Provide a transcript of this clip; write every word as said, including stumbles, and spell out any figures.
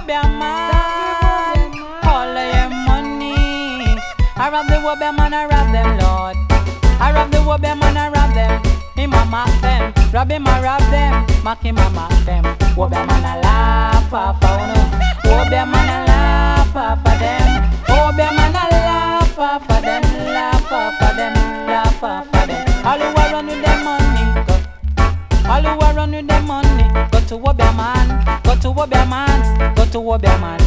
Wobia man, all of your money. I rob the Wobia man, I rob them, Lord. I rob the Wobia man, I rob them. Him a mock them, rob him a rob them, mock him a mock them. Wobia man a laugh off of no. Wobia man a laugh off of them. Wobia man a laugh off of them, laugh off of them, laugh off of them. All who a run with them money, go. All who a run with them money, go to Wobia man, go to Wobia man, go to Wobia man.